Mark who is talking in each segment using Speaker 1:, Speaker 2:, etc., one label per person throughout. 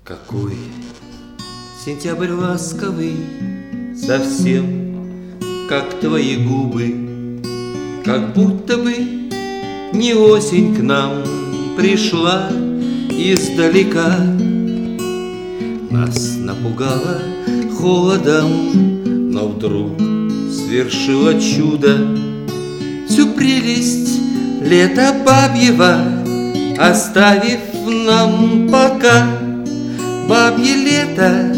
Speaker 1: Какой сентябрь ласковый, совсем как твои губы, как будто бы не осень к нам пришла издалека. Нас напугало холодом, но вдруг свершило чудо. Всю прелесть лета бабьего оставив нам пока. Бабье лето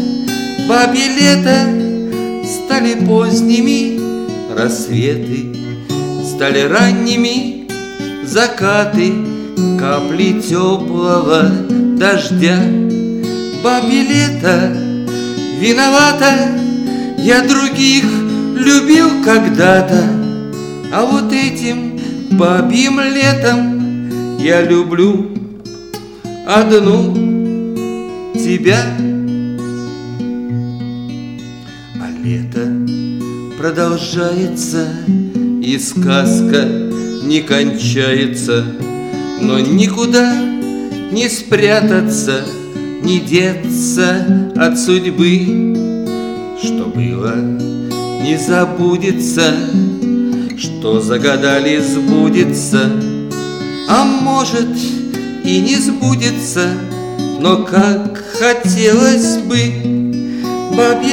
Speaker 1: стали поздними рассветы, стали ранними закаты, капли теплого дождя. Бабье лето виновата, я других любил когда-то, а вот этим бабьим летом я люблю одну тебя. А лето продолжается, и сказка не кончается, но никуда не спрятаться, не деться от судьбы. Что было, не забудется, что загадали, сбудется, а может и не сбудется, но как хотелось бы. Бабье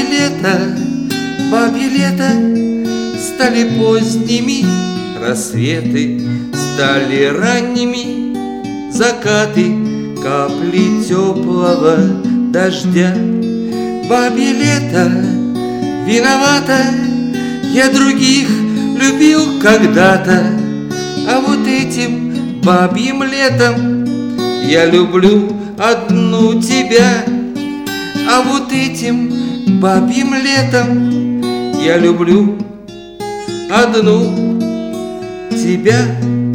Speaker 1: лето стали поздними рассветы, стали ранними закаты, капли теплого дождя. Бабье лето виновата, я других любил когда-то, а вот этим бабьим летом я люблю одну тебя. А вот этим бабьим летом я люблю одну тебя.